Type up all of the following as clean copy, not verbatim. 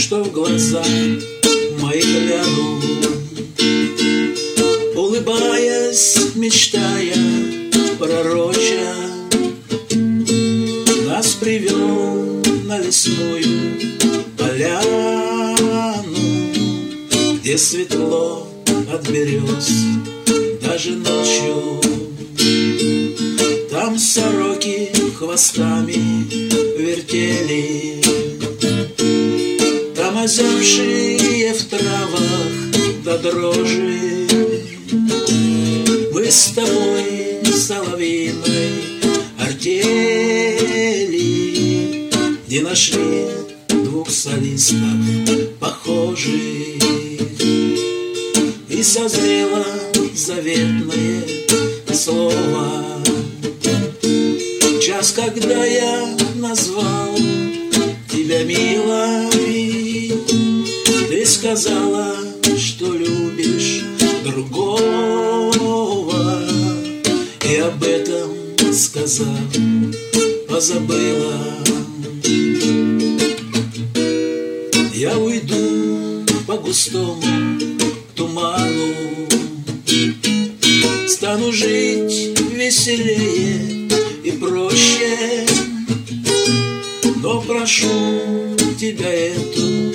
что в глаза мои гляну, улыбаясь, мечтая пророча, нас привел на лесную поляну, где светло от берез даже ночью. Там сороки хвостами вертели, там озябшие в травах до дрожи. Мы с тобой соловьиной артели не нашли двух солистов похожих, и созрело заветное слово. Час, когда я назвал тебя милой, ты сказала, что любишь другого, и об этом сказав, позабыла. Я уйду по густому туману, стану жить веселее и проще, но прошу тебя эту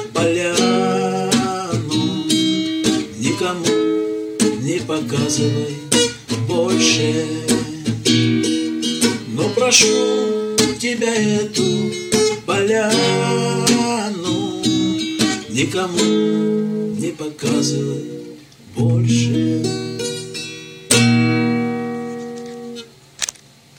поляну никому не показывай больше. Но прошу тебя эту поляну никому не показывай больше.